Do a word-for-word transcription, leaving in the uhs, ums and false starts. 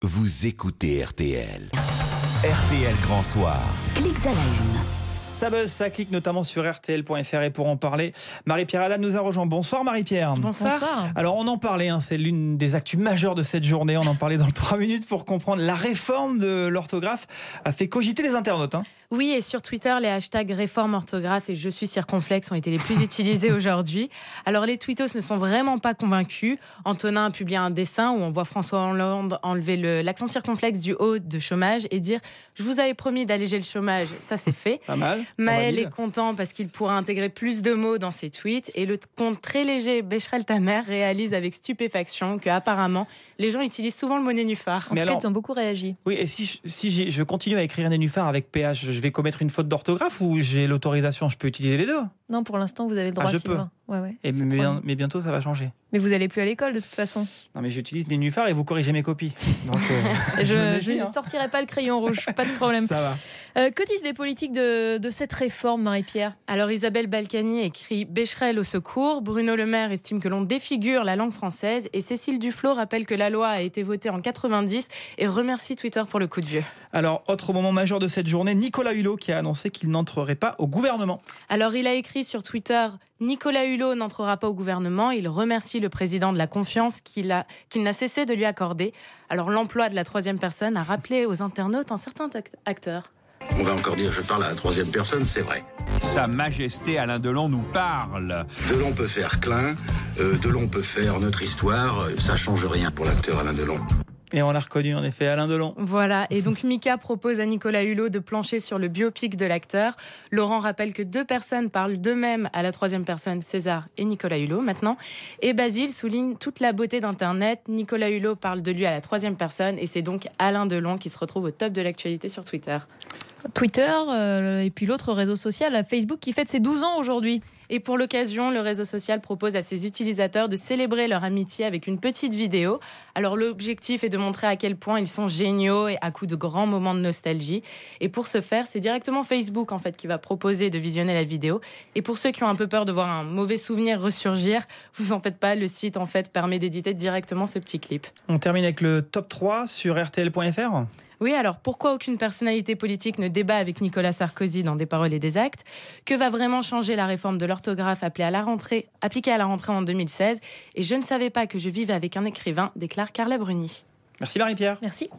Vous écoutez R T L. R T L Grand Soir. Clics à la une. Ça buzz, ça clique notamment sur R T L point F R et pour en parler, Marie-Pierre Haddad nous a rejoint. Bonsoir Marie-Pierre. Bonsoir. Bonsoir. Alors on en parlait, hein, c'est l'une des actus majeures de cette journée. On en parlait dans trois minutes pour comprendre. La réforme de l'orthographe a fait cogiter les internautes. Hein. Oui, et sur Twitter, les hashtags réforme orthographe et je suis circonflexe ont été les plus utilisés aujourd'hui. Alors les tweetos ne sont vraiment pas convaincus. Antonin a publié un dessin où on voit François Hollande enlever le, l'accent circonflexe du haut de chômage et dire « Je vous avais promis d'alléger le chômage », ça c'est fait. Pas mal. Maël est content parce qu'il pourra intégrer plus de mots dans ses tweets et le compte très léger Becherel ta mère réalise avec stupéfaction que apparemment les gens utilisent souvent le mot nénuphar. En Mais tout cas, alors, ils ont beaucoup réagi. Oui, et si, je, si j'ai, je continue à écrire nénuphar avec P H, je vais commettre une faute d'orthographe ou j'ai l'autorisation? Je peux utiliser les deux? Non, pour l'instant, vous avez le droit, Ah, je Sylvain. Ouais, ouais, et mais, bien, mais bientôt, ça va changer. Mais vous n'allez plus à l'école, de toute façon. Non, mais j'utilise nénuphar et vous corrigez mes copies. Donc, euh, je je, me je méfie, ne hein. sortirai pas le crayon rouge, pas de problème. Ça va. Euh, que disent les politiques de, de cette réforme, Marie-Pierre? Alors Isabelle Balkany écrit Becherel au secours, Bruno Le Maire estime que l'on défigure la langue française et Cécile Duflot rappelle que la loi a été votée en quatre-vingt-dix et remercie Twitter pour le coup de vieux. Alors, autre moment majeur de cette journée, Nicolas Hulot qui a annoncé qu'il n'entrerait pas au gouvernement. Alors il a écrit sur Twitter Nicolas Hulot n'entrera pas au gouvernement, il remercie le président de la confiance qu'il, a, qu'il n'a cessé de lui accorder. Alors l'emploi de la troisième personne a rappelé aux internautes un certain acteur. On va encore dire je parle à la troisième personne, c'est vrai. Sa Majesté Alain Delon nous parle. Delon peut faire Klein, euh, Delon peut faire notre histoire, euh, ça change rien pour l'acteur Alain Delon. Et on l'a reconnu, en effet, Alain Delon. Voilà, et donc Mika propose à Nicolas Hulot de plancher sur le biopic de l'acteur. Laurent rappelle que deux personnes parlent d'eux-mêmes à la troisième personne, César et Nicolas Hulot maintenant. Et Basile souligne toute la beauté d'Internet. Nicolas Hulot parle de lui à la troisième personne et c'est donc Alain Delon qui se retrouve au top de l'actualité sur Twitter. Twitter euh, et puis l'autre réseau social, Facebook, qui fête ses douze ans aujourd'hui. Et pour l'occasion, le réseau social propose à ses utilisateurs de célébrer leur amitié avec une petite vidéo. Alors l'objectif est de montrer à quel point ils sont géniaux et à coup de grands moments de nostalgie. Et pour ce faire, c'est directement Facebook en fait qui va proposer de visionner la vidéo. Et pour ceux qui ont un peu peur de voir un mauvais souvenir ressurgir, vous en faites pas, le site en fait permet d'éditer directement ce petit clip. On termine avec le top trois sur R T L point F R. Oui, alors pourquoi aucune personnalité politique ne débat avec Nicolas Sarkozy dans Des paroles et des actes? Que va vraiment changer la réforme de l'orthographe appelée à la rentrée, appliquée à la rentrée en deux mille seize? Et je ne savais pas que je vivais avec un écrivain, déclare Carla Bruni. Merci Marie-Pierre. Merci.